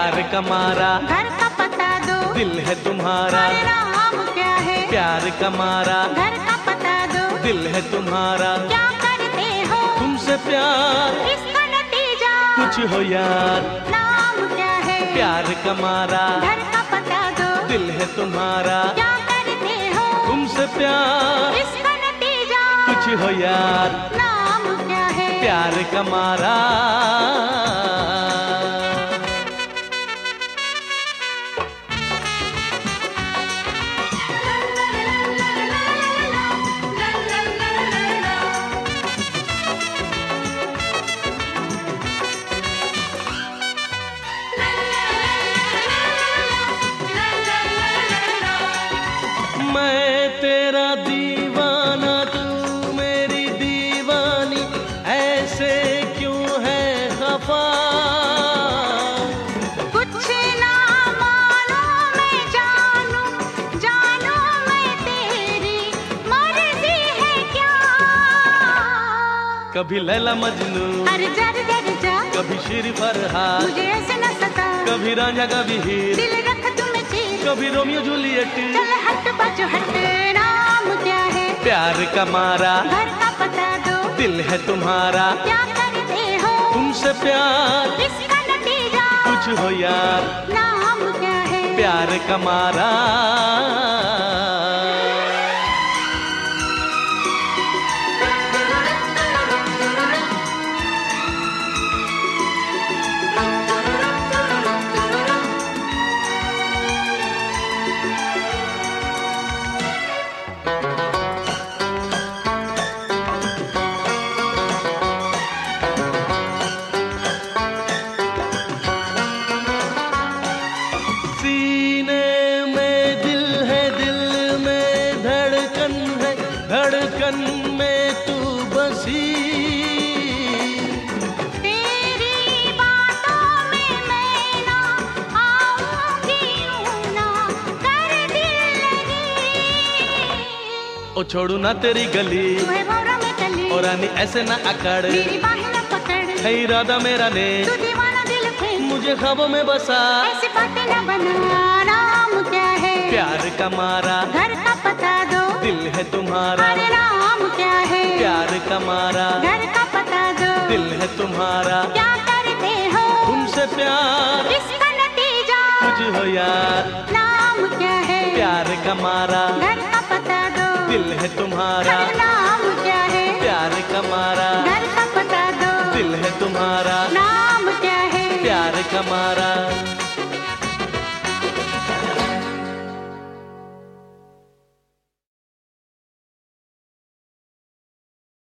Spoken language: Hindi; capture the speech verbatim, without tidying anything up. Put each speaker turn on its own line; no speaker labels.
प्यार का मारा,
घर का पता दो,
दिल है तुम्हारा।
अरे नाम क्या है?
प्यार का मारा,
घर का पता दो,
दिल है तुम्हारा।
क्या करते हो
तुमसे प्यार,
इसका नतीजा
कुछ हो यार।
नाम क्या है?
प्यार का मारा,
घर का पता दो,
दिल है तुम्हारा।
क्या करते हो
तुमसे प्यार,
इसका नतीजा
कुछ हो यार।
नाम क्या है?
प्यार का मारा। मैं तेरा दीवाना, तू मेरी दीवानी, ऐसे क्यों है खफा?
कुछ ना मालूम मैं जानू, जानू मैं तेरी मर्जी है क्या?
कभी लैला मजनू,
अरे जर जर जा,
कभी शेर फरहाद,
मुझे ऐसे न सता,
कभी रांझा कभी हीर,
दिल रख तुम्हें चीर,
कभी रोमियो जूलियट।
चल हट बाजू हट, नाम क्या है?
प्यार का मारा,
घर का पता दो,
दिल है तुम्हारा।
क्या करते हो
तुमसे प्यार,
इसका नतीजा
कुछ हो यार।
नाम क्या है?
प्यार का मारा। सीने में दिल है, दिल में धड़कन है, धड़कन में तू बसी।
तेरी बातों में मैं ना आऊंगी, यूं ना कर दिल लगी।
ओ छोड़ू ना तेरी गली,
तुम्हें भौरा में कली,
और रानी ऐसे ना अकड़।
मेरी बाहें न पकड़,
है इरादा मेरा ने,
तू दीवाना दिल थे,
मुझे ख्वाबों में बसा।
ऐसी बातें न बना, नाम क्या है?
प्यार का मारा,
घर का पता दो,
दिल है तुम्हारा।
अरे नाम क्या है?
प्यार का मारा,
घर का पता दो,
दिल है तुम्हारा।
क्या करते हो
तुमसे प्यार,
इसका नतीजा
कुछ हो यार।
नाम क्या है?
प्यार का मारा,
घर का पता दो,
दिल है तुम्हारा।
अरे नाम क्या है?
प्यार का मारा,
घर का पता दो,
दिल है तुम्हारा।
नाम क्या है?
प्यार का मारा।